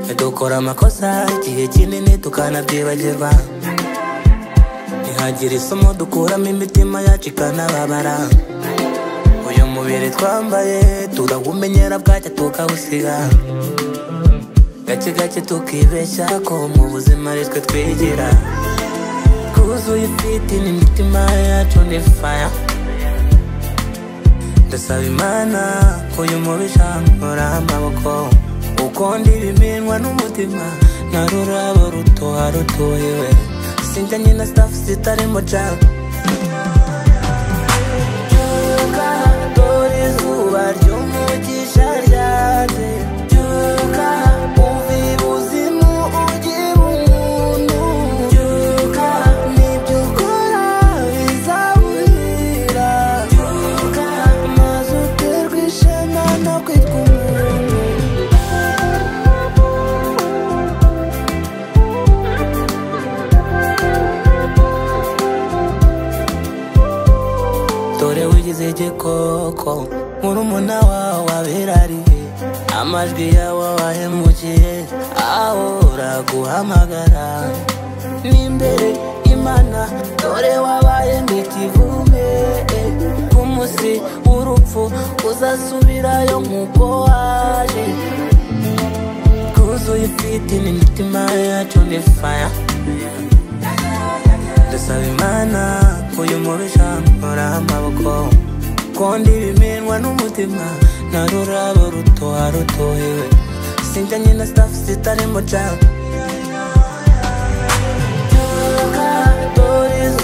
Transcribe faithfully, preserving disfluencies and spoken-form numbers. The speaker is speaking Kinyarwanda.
dukora amakosa igihe kinini tukanabyibagirwa, ntihagire isomo dukuramo imitima yacu ikanababara. Uyu mubiri twambaye turawumenyera bwacya tukawusiga, gake gake tukibeshya ko mu buzima ari twe twigira. Twuzuye ifiti n'imitima yacu ni fire, ndasaba Imana ko uyu mubisha nkora amaboko, uko ndibiminwa n'umutima na rurabo rutoha rutohewe, sinjyanye na staff zitarimo jack. Byuka dore izuba ry'umugisha ryaje, byuka uve ibuzimu ugire umuntu, byuka n'ibyo ukora bizabuhira, byuka maze uterwe ishema no kwitwa umuntu. Dore wigize igikoko murumuna wawe abirariye, amajwi yawe wahemukiye ahora guhamagara. N'imbere Imana dore wabaye nk'ikivume, ku munsi w'urupfu uzasubirayo nk'uko waje. Twuzuye ifiti n'imitima yacu ni fire, ndasaba Imana ko uyu mubisha nkora amaboko, ko ndibiminwa n'umutima na rurabo rutoha rutohewe, sinjyanye na staff zitarimo jack. Byuka dore